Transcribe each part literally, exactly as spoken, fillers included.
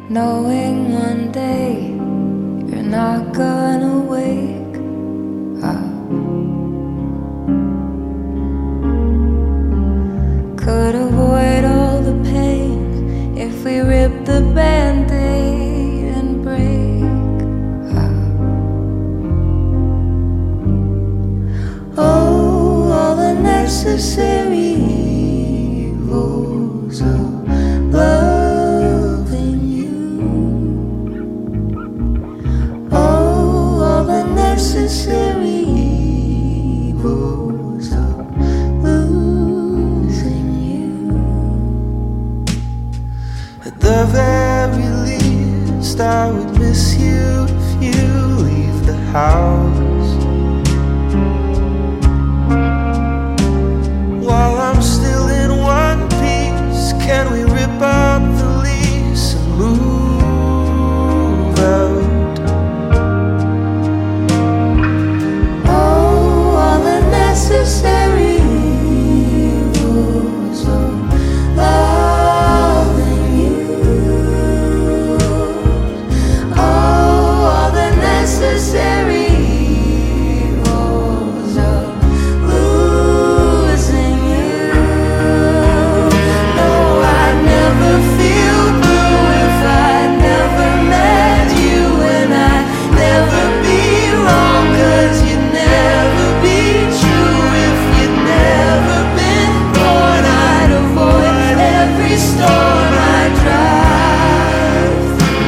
knowing one day you're not gonna wake up. Could avoid all the pain if we rip the band-aid and break up. Oh, all the necessary evils of loving you. Oh, all the necessary evils of losing you. At the very least, I would miss you if you leave the house. While I'm still in one piece, can we rip up the lease and move out? Oh, all the necessary evils of loving you. Oh, all the necessary evils of losing you. No, I'd never feel blue if I'd never met you, and I'd never be wrong, 'cause you'd never be true if you'd never been born. I'd avoid every storm I drive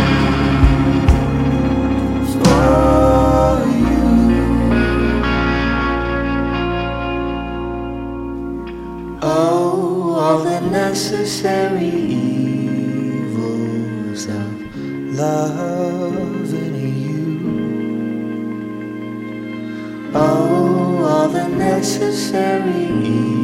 for you. Oh, all the necessary evils of Loving you. oh, all the necessary evils